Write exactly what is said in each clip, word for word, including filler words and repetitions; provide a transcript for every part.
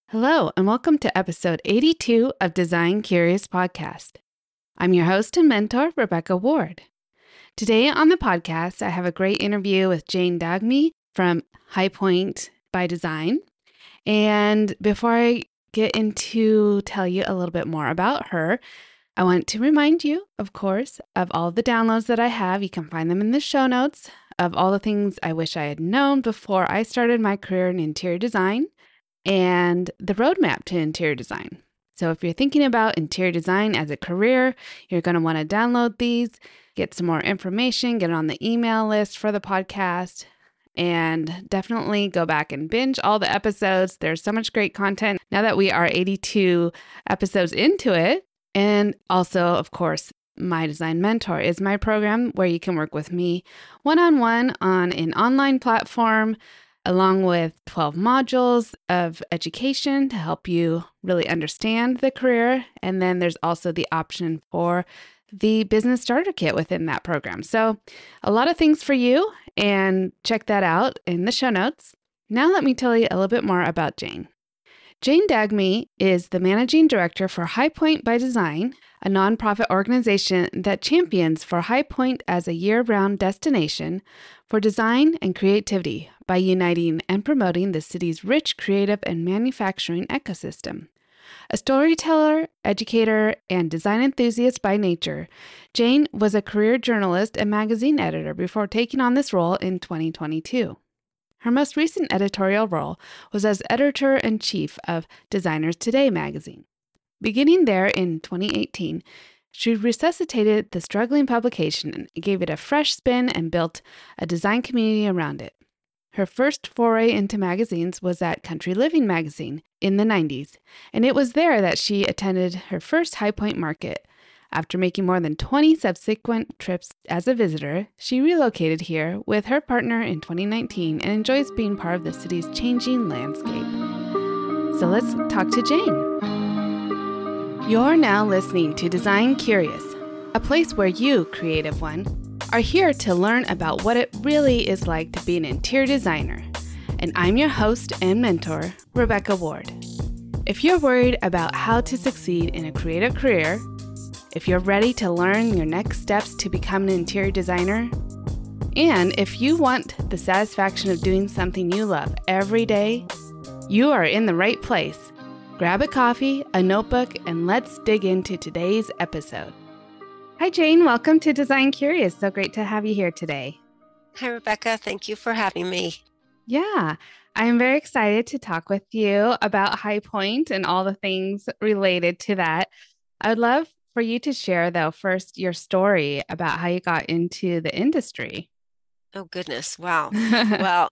Hello, and welcome to episode eighty-two of Design Curious Podcast. I'm your host and mentor, Rebecca Ward. Today on the podcast, I have a great interview with Jane Dagmi from High Point by Design. And before I get into tell you a little bit more about her, I want to remind you, of course, of all the downloads that I have. You can find them in the show notes of all the things I wish I had known before I started my career in interior design, and the roadmap to interior design. So if you're thinking about interior design as a career, you're going to want to download these, get some more information, get on the email list for the podcast, and definitely go back and binge all the episodes. There's so much great content now that we are eighty-two episodes into it. And also, of course, My Design Mentor is my program where you can work with me one-on-one on an online platform, along with twelve modules of education to help you really understand the career. And then there's also the option for the business starter kit within that program. So a lot of things for you, and check that out in the show notes. Now let me tell you a little bit more about Jane. Jane Dagmi is the managing director for High Point by Design, a nonprofit organization that champions for High Point as a year-round destination for design and creativity by uniting and promoting the city's rich creative and manufacturing ecosystem. A storyteller, educator, and design enthusiast by nature, Jane was a career journalist and magazine editor before taking on this role in twenty twenty-two. Her most recent editorial role was as editor-in-chief of Designers Today magazine. Beginning there in twenty eighteen, she resuscitated the struggling publication and gave it a fresh spin and built a design community around it. Her first foray into magazines was at Country Living magazine in the nineties, and it was there that she attended her first High Point market. After making more than twenty subsequent trips as a visitor, she relocated here with her partner in twenty nineteen and enjoys being part of the city's changing landscape. So let's talk to Jane. You're now listening to Design Curious, a place where you, creative one, are here to learn about what it really is like to be an interior designer. And I'm your host and mentor, Rebecca Ward. If you're worried about how to succeed in a creative career, if you're ready to learn your next steps to become an interior designer, and if you want the satisfaction of doing something you love every day, you are in the right place. Grab a coffee, a notebook, and let's dig into today's episode. Hi, Jane. Welcome to Design Curious. So great to have you here today. Hi, Rebecca. Thank you for having me. Yeah, I'm very excited to talk with you about High Point and all the things related to that. I would love for you to share, though, first your story about how you got into the industry. Oh, goodness. Wow. Well,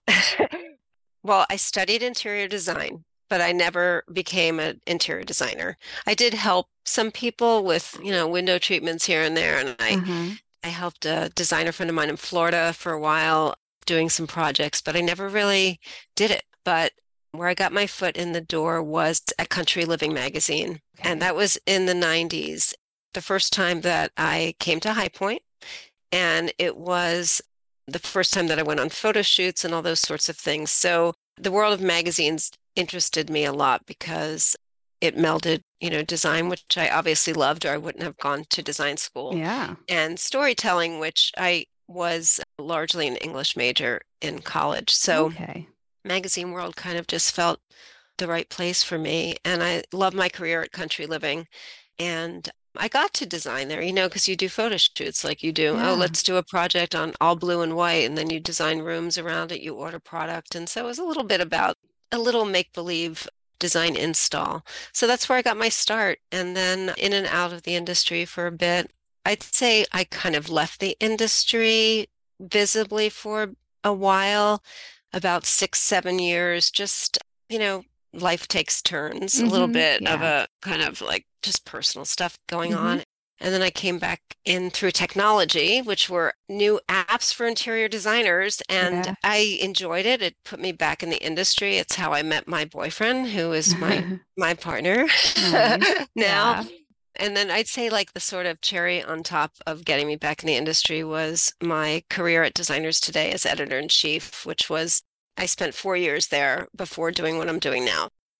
well, I studied interior design, but I never became an interior designer. I did help some people with, you know, window treatments here and there. And I, uh-huh. I helped a designer friend of mine in Florida for a while doing some projects, but I never really did it. But where I got my foot in the door was at Country Living magazine. Okay. And that was in the nineties, the first time that I came to High Point. And it was the first time that I went on photo shoots and all those sorts of things. So the world of magazines interested me a lot because it melded, you know, design, which I obviously loved, or I wouldn't have gone to design school. Yeah. And storytelling, which I was largely an English major in college. So okay. Magazine world kind of just felt the right place for me. And I love my career at Country Living. And I got to design there, you know, because you do photo shoots like you do. Yeah. Oh, let's do a project on all blue and white. And then you design rooms around it, you order product. And so it was a little bit about a little make-believe design install. So that's where I got my start. And then in and out of the industry for a bit. I'd say I kind of left the industry visibly for a while, about six, seven years, just, you know, life takes turns, mm-hmm. a little bit yeah. of a kind of like just personal stuff going mm-hmm. on. And then I came back in through technology, which were new apps for interior designers. And yeah. I enjoyed it. It put me back in the industry. It's how I met my boyfriend, who is my, my partner nice. now. Yeah. And then I'd say like the sort of cherry on top of getting me back in the industry was my career at Designers Today as editor-in-chief, which was, I spent four years there before doing what I'm doing now.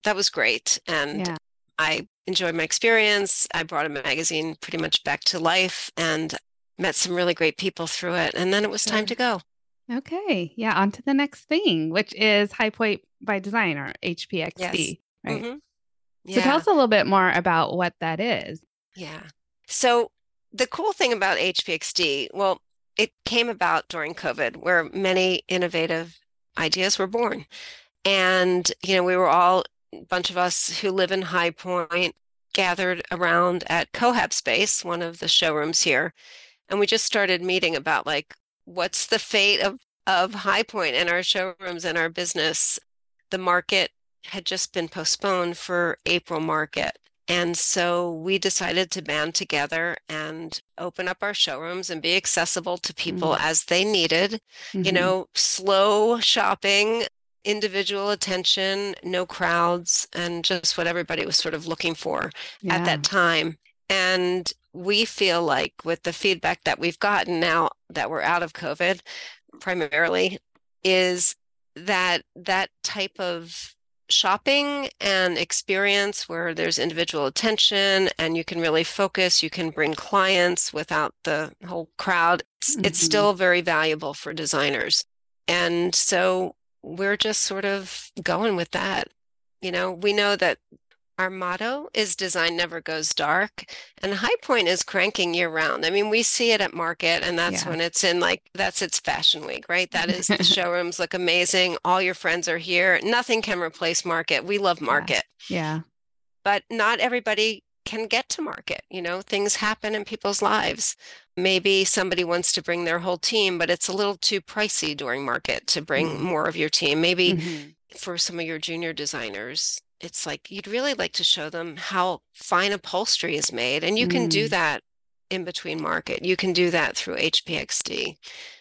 that was great. And Yeah. I enjoyed my experience. I brought a magazine pretty much back to life and met some really great people through it. And then it was time Sure. to go. Okay. Yeah. On to the next thing, which is High Point by Design or Yes. H P X D, right? hmm So tell Yeah. us a little bit more about what that is. Yeah. So the cool thing about H P X D, well, it came about during COVID where many innovative ideas were born. And, you know, we were all, a bunch of us who live in High Point, gathered around at Cohab Space, one of the showrooms here. And we just started meeting about like, what's the fate of, of High Point and our showrooms and our business? The market had just been postponed for April market. And so we decided to band together and open up our showrooms and be accessible to people Mm-hmm. as they needed, you Mm-hmm. know, slow shopping, individual attention, no crowds, and just what everybody was sort of looking for at Yeah. that time. And we feel like with the feedback that we've gotten now that we're out of COVID primarily, is that that type of shopping and experience where there's individual attention and you can really focus, you can bring clients without the whole crowd. It's, it's Mm-hmm. still very valuable for designers. And so we're just sort of going with that. You know, we know that our motto is design never goes dark, and High Point is cranking year round. I mean, we see it at market, and that's Yeah. when it's in like, that's its fashion week, right? That is the showrooms look amazing. All your friends are here. Nothing can replace market. We love Yeah. market, Yeah. but not everybody can get to market. You know, things happen in people's lives. Maybe somebody wants to bring their whole team, but it's a little too pricey during market to bring Mm-hmm. more of your team. Maybe Mm-hmm. for some of your junior designers, it's like you'd really like to show them how fine upholstery is made. And you can do Mm. that in between market. You can do that through H P X D.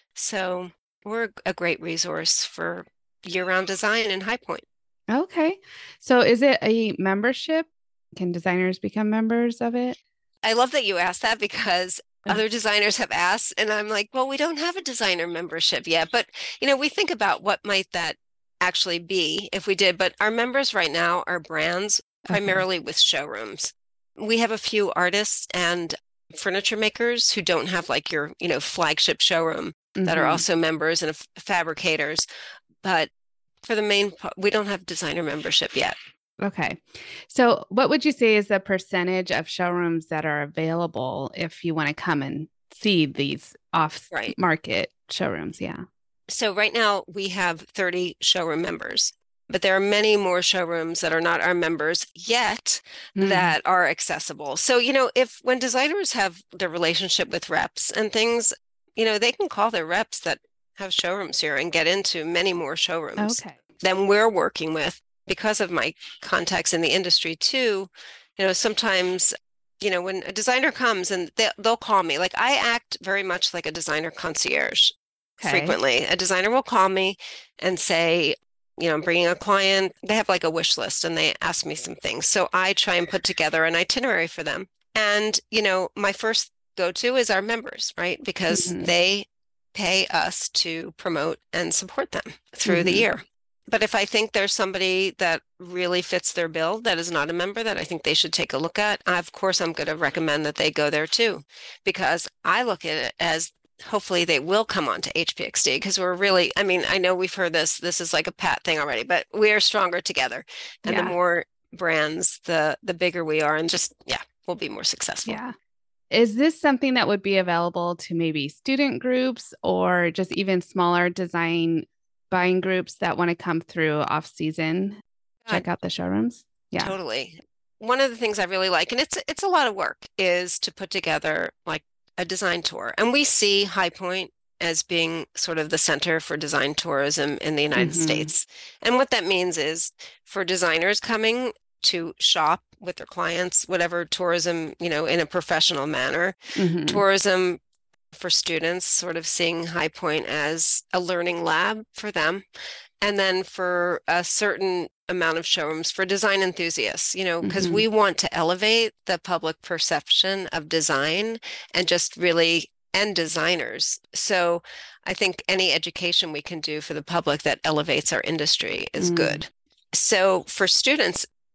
So we're a great resource for year-round design in High Point. Okay. So is it a membership? Can designers become members of it? I love that you asked that because Uh, other designers have asked, and I'm like, well, we don't have a designer membership yet. But, you know, we think about what might that actually be if we did. But our members right now are brands Okay. primarily with showrooms. We have a few artists and furniture makers who don't have like your, you know, flagship showroom that are Mm-hmm. also members and f- fabricators. But for the main, pa- we don't have designer membership yet. Okay. So what would you say is the percentage of showrooms that are available if you want to come and see these off Right. market showrooms? Yeah. So right now we have thirty showroom members, but there are many more showrooms that are not our members yet Mm. that are accessible. So, you know, if when designers have their relationship with reps and things, you know, they can call their reps that have showrooms here and get into many more showrooms Okay. than we're working with because of my contacts in the industry too. You know, sometimes, you know, when a designer comes and they, they'll call me, like I act very much like a designer concierge Okay. frequently. A designer will call me and say, you know, I'm bringing a client. They have like a wish list and they ask me some things. So I try and put together an itinerary for them. And, you know, my first go-to is our members, right? Because Mm-hmm. they pay us to promote and support them through the Mm-hmm. year. But if I think there's somebody that really fits their bill that is not a member that I think they should take a look at, of course, I'm going to recommend that they go there too, because I look at it as hopefully they will come on to H P X D because we're really, I mean, I know we've heard this, this is like a pat thing already, but we are stronger together. And the Yeah. more brands, the the bigger we are, and just, yeah, we'll be more successful. Yeah. Is this something that would be available to maybe student groups or just even smaller design buying groups that want to come through off season, God, check out the showrooms? Yeah. totally. One of the things I really like, and it's it's a lot of work, is to put together like a design tour. And we see High Point as being sort of the center for design tourism in the United Mm-hmm. States. And what that means is for designers coming to shop with their clients, whatever tourism, you know, in a professional manner, Mm-hmm. tourism for students, sort of seeing High Point as a learning lab for them. And then for a certain amount of showrooms for design enthusiasts, you know, because Mm-hmm. we want to elevate the public perception of design and just really, and designers. So I think any education we can do for the public that elevates our industry is Mm. good. So for students,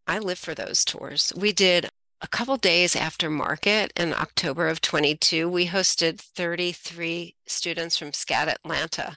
I live for those tours. We did a couple days after market in October of twenty-two. We hosted thirty-three students from SCAD Atlanta,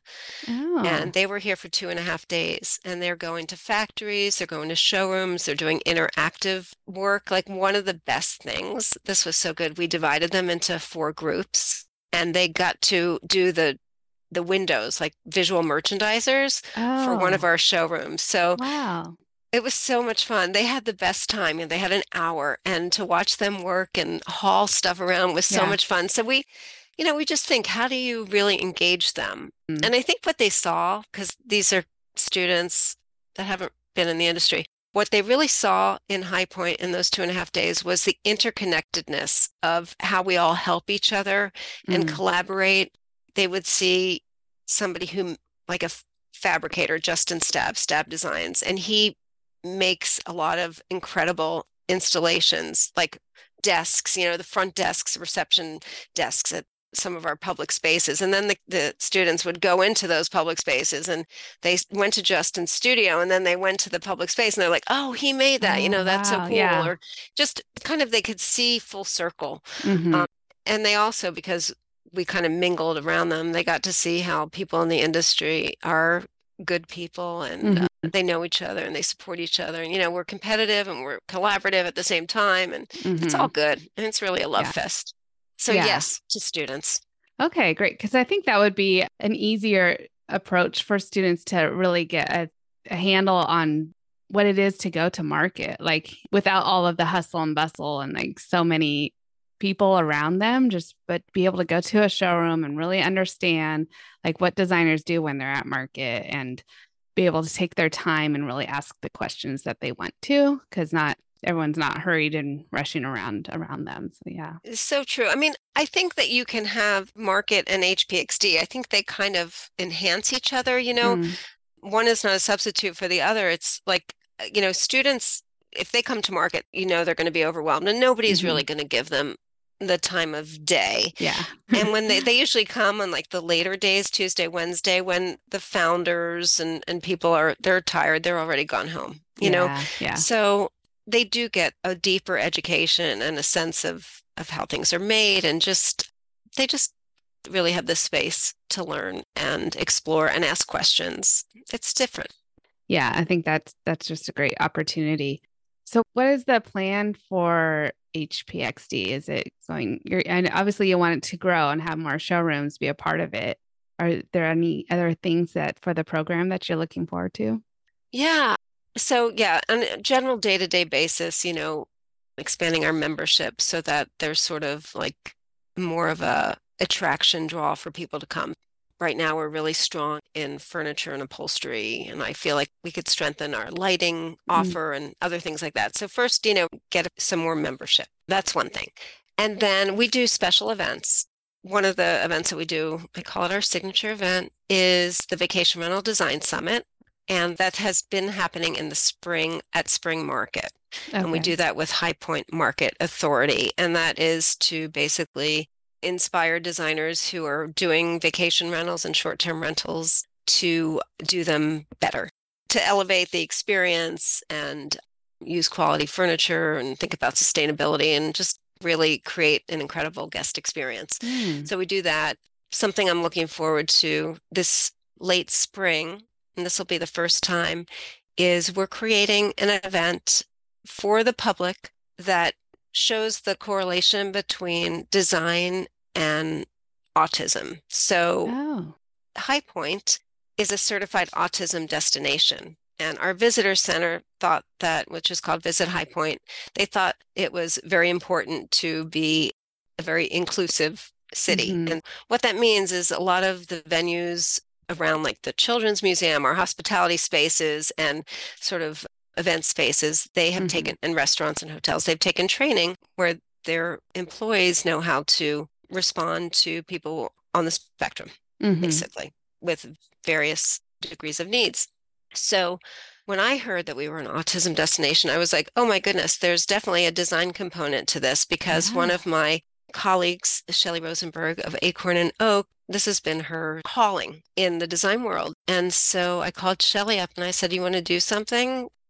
and Oh, they were here for two and a half days. And they're going to factories, they're going to showrooms, they're doing interactive work. Like one of the best things, this was so good. We divided them into four groups, and they got to do the the windows, like visual merchandisers for one of oh, our showrooms. So wow. it was so much fun. They had the best time, and they had an hour, and to watch them work and haul stuff around was so Yeah. much fun. So we, you know, we just think, how do you really engage them? Mm, And I think what they saw, because these are students that haven't been in the industry, what they really saw in High Point in those two and a half days was the interconnectedness of how we all help each other and mm, collaborate. They would see somebody who, like a f- fabricator, Justin Stab, Stab Designs, and he makes a lot of incredible installations, like desks, you know, the front desks, reception desks at some of our public spaces. And then the, the students would go into those public spaces, and they went to Justin's studio, and then they went to the public space, and they're like, oh, he made that, you oh, know, that's so wow. cool. Yeah. Or just kind of they could see full circle. Mm-hmm. Um, and they also, because we kind of mingled around them, they got to see how people in the industry are good people, and uh, Mm-hmm. they know each other and they support each other. And, you know, we're competitive and we're collaborative at the same time. And it's Mm-hmm. all good. And it's really a love Yeah. fest. So, Yeah. yes, to students. Okay, great. Because I think that would be an easier approach for students to really get a, a handle on what it is to go to market, like without all of the hustle and bustle and like so many people around them, just but be able to go to a showroom and really understand like what designers do when they're at market and be able to take their time and really ask the questions that they want to, because not everyone's not hurried and rushing around around them. So yeah. It's so true. I mean, I think that you can have market and H P X D. I think they kind of enhance each other. You know, Mm, one is not a substitute for the other. It's like, uh, you know, students, if they come to market, you know, they're going to be overwhelmed, and nobody's hmm. really going to give them the time of day. Yeah. And when they, they usually come on like the later days, Tuesday, Wednesday, when the founders and, and people are, they're tired, they're already gone home, you know? Yeah. Yeah. So they do get a deeper education and a sense of, of how things are made, and just, they just really have the space to learn and explore and ask questions. It's different. Yeah, I think that's that's just a great opportunity. So what is the plan for H P X D? Is it going you're and obviously you want it to grow and have more showrooms be a part of it. Are there any other things that for the program that you're looking forward to? Yeah. So yeah, on a general day-to-day basis, you know, expanding our membership so that there's sort of like more of a attraction draw for people to come. Right now, we're really strong in furniture and upholstery, and I feel like we could strengthen our lighting Mm, offer and other things like that. So first, you know, get some more membership. That's one thing. And then we do special events. One of the events that we do, I call it our signature event, is the Vacation Rental Design Summit. And that has been happening in the spring at Spring Market. And we okay. do that with High Point Market Authority. And that is to basically inspire designers who are doing vacation rentals and short-term rentals to do them better, to elevate the experience and use quality furniture and think about sustainability and just really create an incredible guest experience. Mm, So we do that. Something I'm looking forward to this late spring, and this will be the first time, is we're creating an event for the public that shows the correlation between design and autism. So oh. High Point is a certified autism destination. And our visitor center thought that, which is called Visit High Point, they thought it was very important to be a very inclusive city. Hmm. And what that means is a lot of the venues around like the Children's Museum, our hospitality spaces and sort of event spaces, they have Hmm. taken, and restaurants and hotels, they've taken training where their employees know how to respond to people on the spectrum, Hmm. basically, with various degrees of needs. So when I heard that we were an autism destination, I was like, oh my goodness, there's definitely a design component to this, because one Yeah. of my colleagues, Shelley Rosenberg of Acorn and Oak, this has been her calling in the design world. And so I called Shelley up and I said, you want to do something?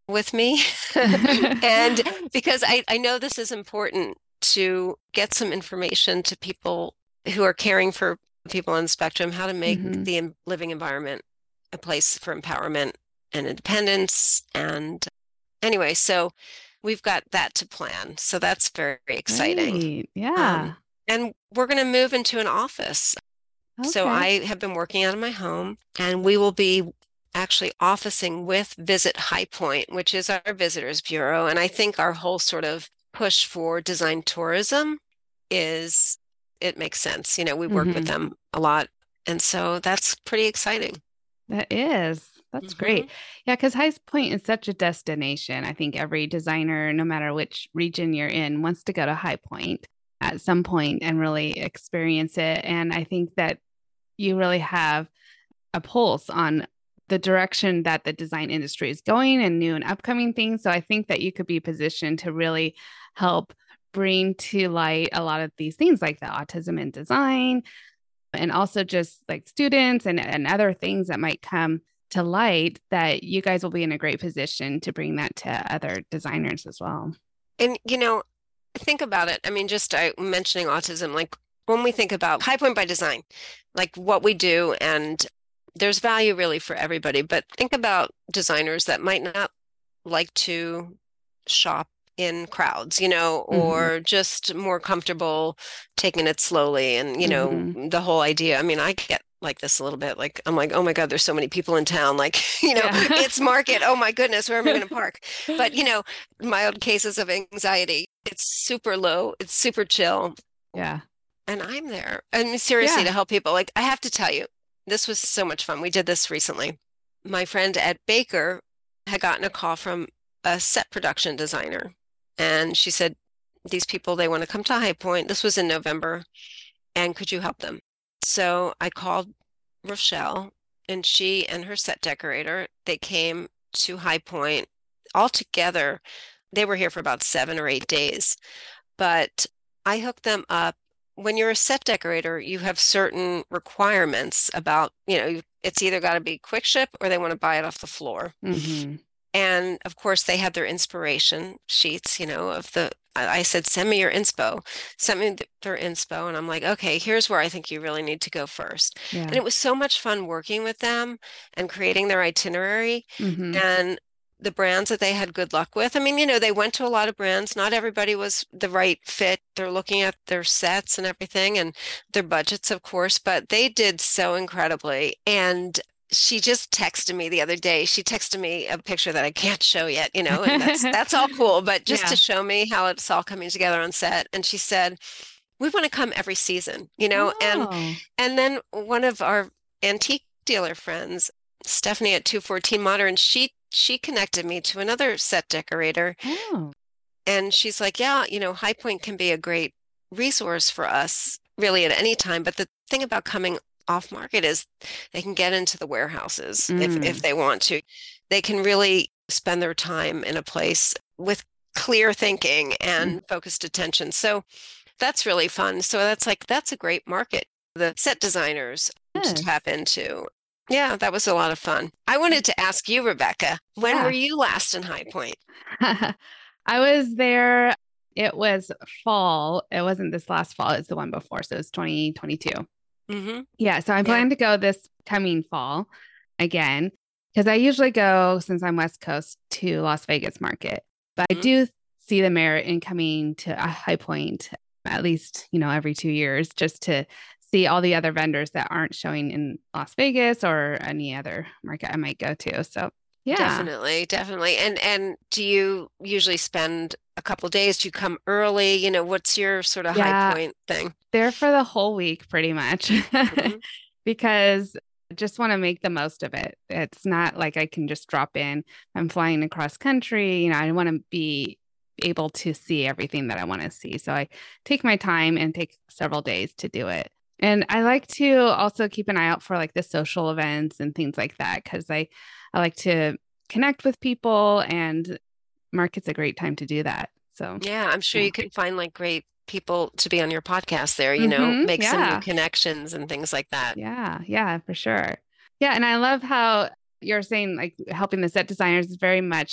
with me. And because I, I know this is important to get some information to people who are caring for people on the spectrum, how to make hmm the em- living environment a place for empowerment and independence. And anyway, so we've got that to plan. So that's very exciting. Great. Um, Yeah. and we're going to move into an office. So Okay. I have been working out of my home, and we will be actually officing with Visit High Point, which is our visitors bureau. And I think our whole sort of push for design tourism is it makes sense. You know, we work with hmm them a lot. And so that's pretty exciting. That is. That's Hmm. great. Yeah, because High Point is such a destination. I think every designer, no matter which region you're in, wants to go to High Point at some point and really experience it. And I think that you really have a pulse on the direction that the design industry is going and new and upcoming things. So I think that you could be positioned to really help bring to light a lot of these things like the autism in design and also just like students and, and other things that might come to light that you guys will be in a great position to bring that to other designers as well. And, you know, think about it. I mean, just uh, mentioning autism, like when we think about High Point by Design, like what we do, and there's value really for everybody, but think about designers that might not like to shop in crowds, you know, Mm-hmm. or just more comfortable taking it slowly. And, you know, Mm-hmm. the whole idea, I mean, I get like this a little bit. Like, I'm like, oh my God, there's so many people in town. Like, you know, Yeah. it's market. Oh my goodness, where am I going to park? But, you know, mild cases of anxiety, it's super low, it's super chill. Yeah. And I'm there. I mean, seriously, to Yeah. help people. Like, I have to tell you, this was so much fun. We did this recently. My friend Ed Baker had gotten a call from a set production designer. And she said, these people, they want to come to High Point. This was in November. And could you help them? So I called Rochelle, and she and her set decorator, they came to High Point all together. They were here for about seven or eight days. But I hooked them up. When you're a set decorator, you have certain requirements about, you know, it's either got to be quick ship or they want to buy it off the floor. Mm-hmm. And of course, they had their inspiration sheets, you know, of the, I I said, send me your inspo, send me th- their inspo. And I'm like, okay, here's where I think you really need to go first. And Yeah. it was so much fun working with them and creating their itinerary Mm-hmm. and the brands that they had good luck with. I mean, you know, they went to a lot of brands. Not everybody was the right fit. They're looking at their sets and everything and their budgets, of course, but they did so incredibly. And she just texted me the other day. She texted me a picture that I can't show yet, you know, and that's that's all cool, but just to Yeah. show me how it's all coming together on set. And she said, "We want to come every season, you know." And Oh. and then one of our antique dealer friends, Stephanie at two fourteen Modern, she she connected me to another set decorator, Oh. and she's like, "Yeah, you know, High Point can be a great resource for us really at any time, but the thing about coming off market is they can get into the warehouses if if Mm. they want to. They can really spend their time in a place with clear thinking Mm. and focused attention. So that's really fun. So that's like that's a great market, the set designers to Yes. tap into. Yeah, that was a lot of fun. I wanted to ask you, Rebecca, when were Yeah. you last in High Point? I was there. It was fall. It wasn't this last fall. It's the one before. So it's twenty twenty-two. Hmm. Yeah. So I Yeah. plan to go this coming fall again because I usually go, since I'm West Coast, to Las Vegas market. But I Mhm. do see the merit in coming to a High Point at least, you know, every two years just to see all the other vendors that aren't showing in Las Vegas or any other market I might go to. So yeah. Definitely, definitely. And and do you usually spend a couple days? Do you come early? You know, what's your sort of High Yeah. Point thing? There for the whole week, pretty much, Hmm. because I just want to make the most of it. It's not like I can just drop in. I'm flying across country. You know, I want to be able to see everything that I want to see. So I take my time and take several days to do it. And I like to also keep an eye out for like the social events and things like that because I, I like to connect with people and market's a great time to do that. So Yeah, I'm sure yeah. you can find like great people to be on your podcast there, you know, hmm make some new Yeah. connections and things like that. Yeah, yeah, for sure. Yeah, and I love how you're saying like helping the set designers is very much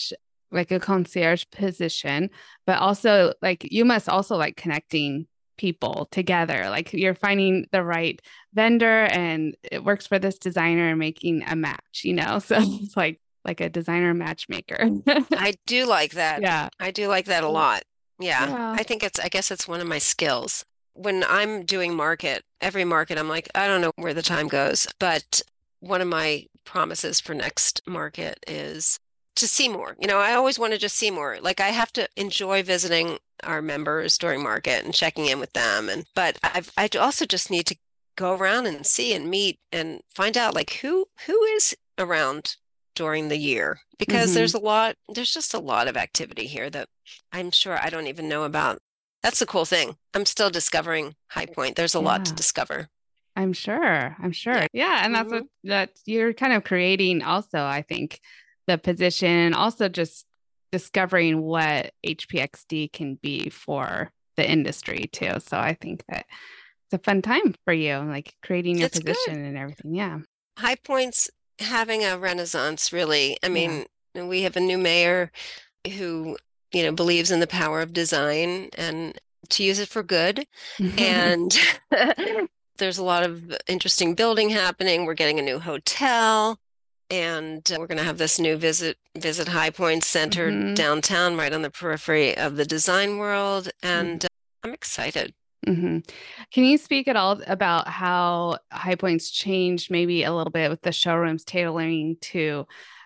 like a concierge position, but also like you must also like connecting people together. Like you're finding the right vendor and it works for this designer and making a match, you know? So it's like like a designer matchmaker. I do like that. Yeah. I do like that a lot. Yeah. Yeah. I think it's, I guess it's one of my skills. When I'm doing market, every market, I'm like, I don't know where the time goes, but one of my promises for next market is to see more. You know, I always want to just see more. Like I have to enjoy visiting our members during market and checking in with them. And but I've I also just need to go around and see and meet and find out like who who is around during the year because Mm-hmm. there's a lot, there's just a lot of activity here that I'm sure I don't even know about. That's the cool thing. I'm still discovering High Point. There's a lot to Yeah. discover. I'm sure. I'm sure. Yeah. Yeah. And that's hmm what that you're kind of creating also, I think, the position, also just discovering what H P X D can be for the industry too. So I think that it's a fun time for you, like creating your It's good. position and everything. Yeah. High Point's having a renaissance, really. I Yeah. mean, we have a new mayor who, you know, believes in the power of design and to use it for good. And there's a lot of interesting building happening. We're getting a new hotel, and we're going to have this new visit visit High Point Center hmm downtown, right on the periphery of the design world. hmm And uh, I'm excited. hmm Can you speak at all about how High Point's changed maybe a little bit with the showrooms tailoring to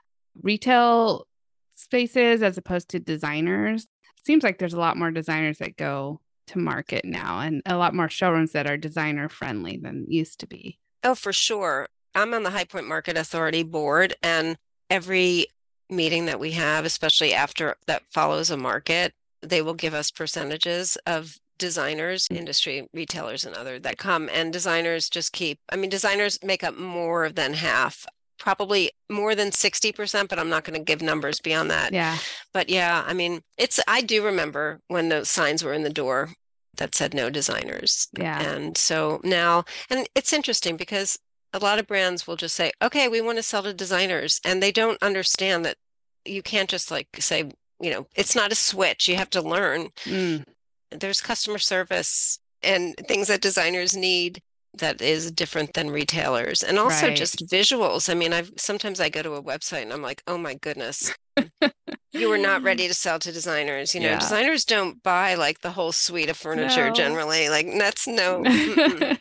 retail spaces as opposed to designers? Seems like there's a lot more designers that go to market now and a lot more showrooms that are designer friendly than used to be. Oh, for sure. I'm on the High Point Market Authority board, and every meeting that we have, especially after that follows a market, they will give us percentages of designers, industry retailers, and other that come. And designers just keep, I mean, designers make up more than half, probably more than sixty percent, but I'm not going to give numbers beyond that. Yeah. But yeah, I mean, it's, I do remember when those signs were in the door that said no designers. Yeah. And so now, and it's interesting because a lot of brands will just say, okay, we want to sell to designers. And they don't understand that you can't just like say, you know, it's not a switch. You have to learn. Mm, There's customer service and things that designers need that is different than retailers. And also right. just visuals. I mean, I've sometimes I go to a website and I'm like, oh my goodness, you were not ready to sell to designers. You know, Yeah. designers don't buy like the whole suite of furniture No. generally. Like that's no. mm-mm.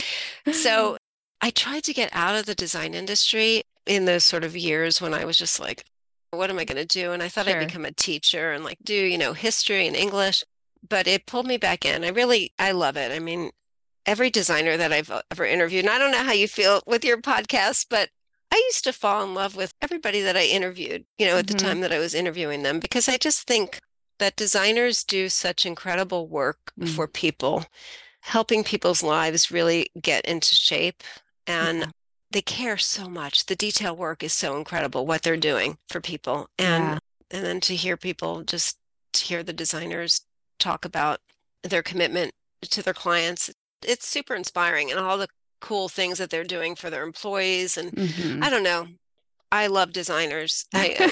So I tried to get out of the design industry in those sort of years when I was just like, what am I going to do? And I thought I'd Sure. become a teacher and like do, you know, history and English, but it pulled me back in. I really, I love it. I mean, every designer that I've ever interviewed, and I don't know how you feel with your podcast, but I used to fall in love with everybody that I interviewed, you know, at the hmm time that I was interviewing them, because I just think that designers do such incredible work Mm, for people, helping people's lives really get into shape. And yeah. they care so much. The detail work is so incredible, what they're doing for people. And Yeah. and then to hear people just to hear the designers talk about their commitment to their clients, it's super inspiring and all the cool things that they're doing for their employees. And hmm I don't know, I love designers. I,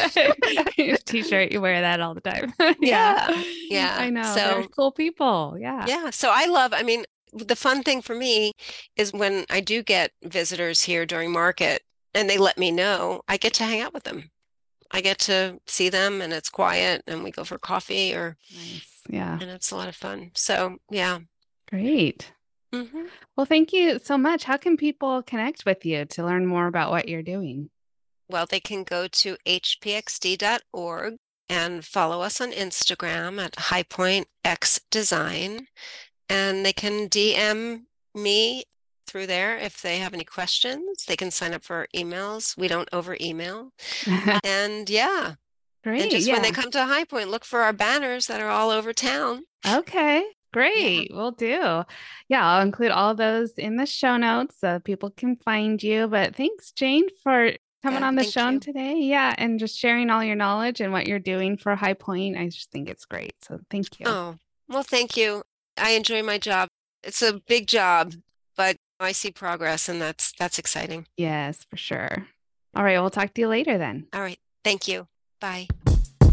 T-shirt, you wear that all the time. Yeah. yeah, yeah. I know. They're So cool people. Yeah. yeah, so I love, I mean, the fun thing for me is when I do get visitors here during market and they let me know, I get to hang out with them. I get to see them and it's quiet and we go for coffee or, Nice. Yeah. and it's a lot of fun. So yeah. Great. hmm Well, thank you so much. How can people connect with you to learn more about what you're doing? Well, they can go to h p x d dot org and follow us on Instagram at High Point X Design. And they can D M me through there if they have any questions. They can sign up for our emails. We don't over email. And yeah, and Great. just when they Yeah. come to High Point, look for our banners that are all over town. Okay. Yeah. Great. We'll do. Yeah, I'll include all those in the show notes so people can find you. But thanks, Jane, for coming Yeah. on the Thank show you. today. Yeah, and just sharing all your knowledge and what you're doing for High Point. I just think it's great. So thank you. Oh, well, thank you. I enjoy my job. It's a big job, but I see progress and that's that's exciting. Yes, for sure. All right, we'll talk to you later then. All right. Thank you. Bye.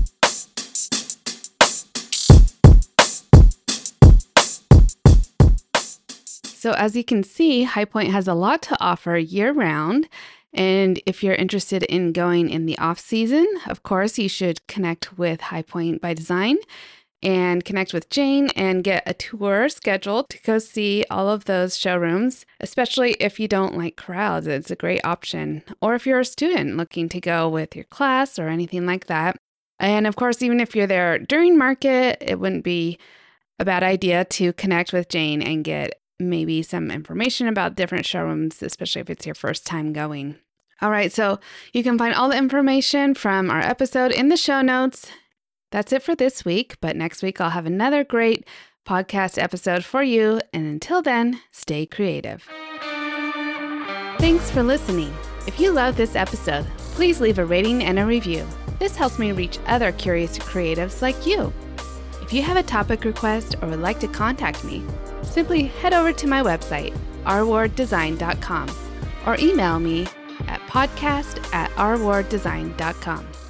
So as you can see, High Point has a lot to offer year-round. And if you're interested in going in the off-season, of course, you should connect with High Point by Design and connect with Jane and get a tour scheduled to go see all of those showrooms, especially if you don't like crowds. It's a great option. Or if you're a student looking to go with your class or anything like that. And of course, even if you're there during market, it wouldn't be a bad idea to connect with Jane and get maybe some information about different showrooms, especially if it's your first time going. All right, so you can find all the information from our episode in the show notes. That's it for this week, but next week I'll have another great podcast episode for you. And until then, stay creative. Thanks for listening. If you love this episode, please leave a rating and a review. This helps me reach other curious creatives like you. If you have a topic request or would like to contact me, simply head over to my website, r ward design dot com, or email me at podcast at r ward design dot com.